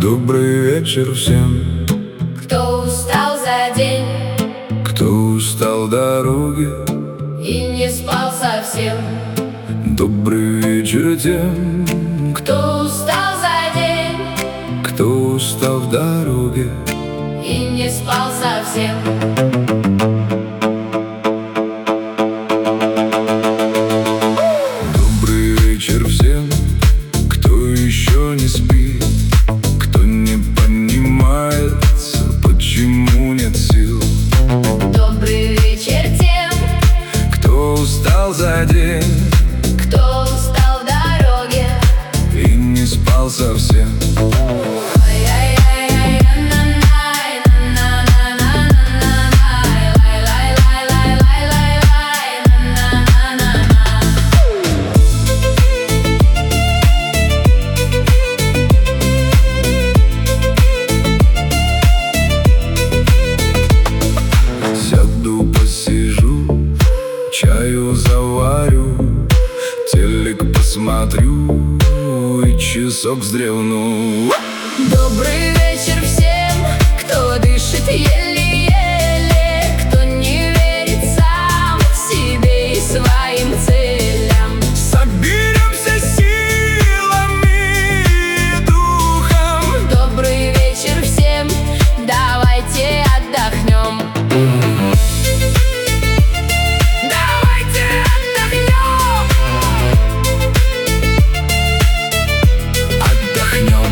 Добрый вечер всем, кто устал за день, кто устал дороги, и не спал совсем. Добрый вечер тем, Кто устал за день, кто устал в дороге, и не спал совсем. добрый вечер всем, кто еще не спит, кто не понимает, почему нет сил. Добрый вечер тем, Кто устал за день кто устал в дороге, и не спал совсем. Сяду, посижу, чаю заварю, телек посмотрю и часок вздремну. Добрый вечер всем, кто дышит еле-еле, кто не верит сам себе и своим целям. Соберемся силами и духом. Добрый вечер всем, давайте отдохнем. Давайте отдохнем. Отдохнем.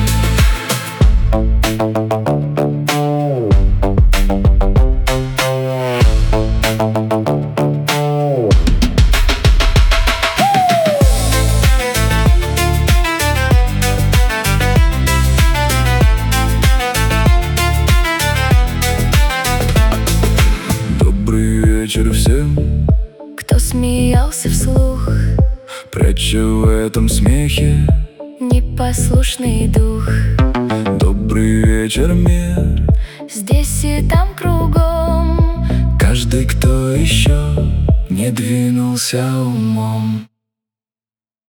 Добрый вечер всем, Кто смеялся вслух, пряча в этом смехе непослушный дух. добрый вечер, мир. Здесь и там кругом Каждый, кто еще не двинулся умом.